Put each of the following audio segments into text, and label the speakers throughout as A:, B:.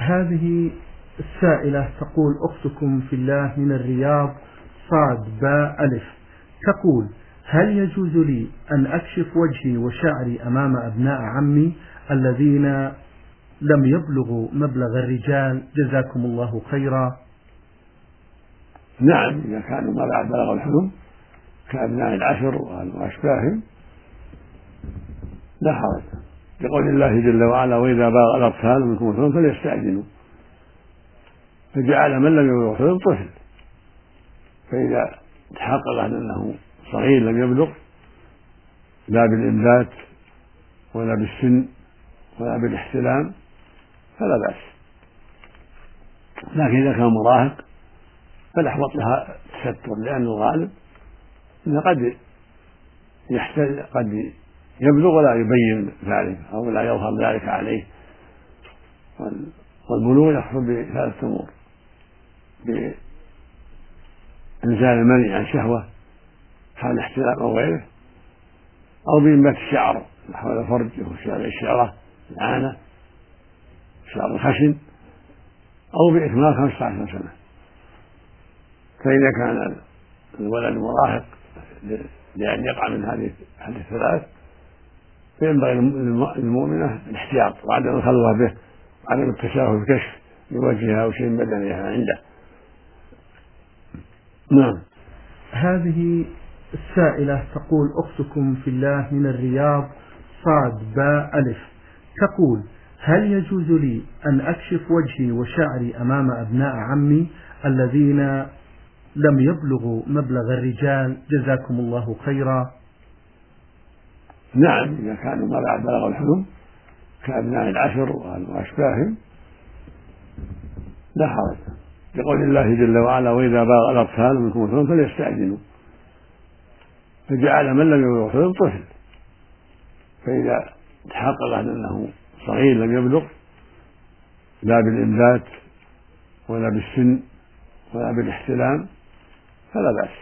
A: هذه السائلة تقول: أختكم في الله من الرياض صاد باء ألف، تقول: هل يجوز لي أن أكشف وجهي وشعري أمام أبناء عمي الذين لم يبلغوا مبلغ الرجال؟ جزاكم الله خيرا.
B: نعم، إذا كانوا ما بعد بلغوا الحلم كأبناء العشر وأشباههم لا حرج، لقول الله جل وعلا: وإذا بلغ الأطفال منكم الحلم فليستأذنوا، فجعل من لم يبلغ الحلم طفل، فإذا تحقق أنه صغير لم يبلغ لا بالإنبات ولا بالسن ولا بالاحتلام فلا بأس، لكن إذا كان مراهق فالأحوط لها التستر، لأن الغالب أنه قد يبلغ ولا يبين ذلك أو لا يظهر ذلك عليه. والبلوغ يحصل بثلاثة أمور: بإنزال المني عن شهوة حال احتلام أو غيره، أو بإنبات الشعر حول الفرج الشعرة العانة شعر الخشن، أو بإكمال 15 سنة. فإذا كان الولد مراهق لأن يقع من هذه الثلاث فينبغي للمؤمنة الاحتياط وعدم الخلوة به وعدم التساهل في كشف لوجهها أو شيء من بدنها عنده. نعم.
A: هذه السائلة تقول: أختكم في الله من الرياض صاد باء ألف، تقول: هل يجوز لي أن أكشف وجهي وشعري أمام أبناء عمي الذين لم يبلغوا مبلغ الرجال؟ جزاكم الله خيرا.
B: نعم، إذا كانوا ما بعد بلغوا الحلم كأبناء العشر وأشباههم لا حرج، لقول الله جل وعلا: وإذا بلغ الأطفال منكم الحلم فليستأذنوا، فجعل من لم يبلغ الحلم طفل، فإذا تحقق أنه صغير لم يبلغ لا بالإنبات ولا بالسن ولا بالاحتلام فلا بأس،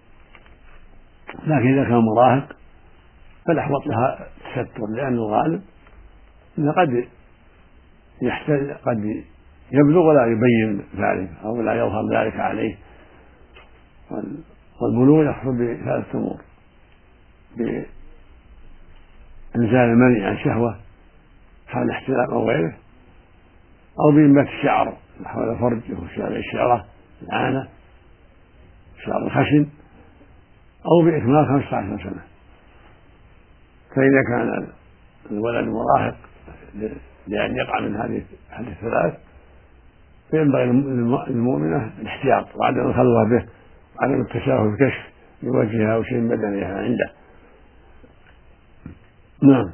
B: لكن إذا كان مراهق فالأحوط لها التستر، لأن الغالب أنه قد يبلغ ولا يبين ذلك أو لا يظهر ذلك عليه. والبلوغ يحصل بثلاثة أمور: بإنزال المني عن شهوة حال احتلام أو غيره، أو بإنبات الشعر حول الفرج الشعرة العانة شعر الخشن، أو بإكمال 15 سنة. فإذا كان الولد مراهق لأن يقع من هذه الثلاث فينبغي للمؤمنة الاحتياط وعدم الخلوة به وعدم التساهل في كشف لوجهها أو شيء من بدنها عنده. نعم.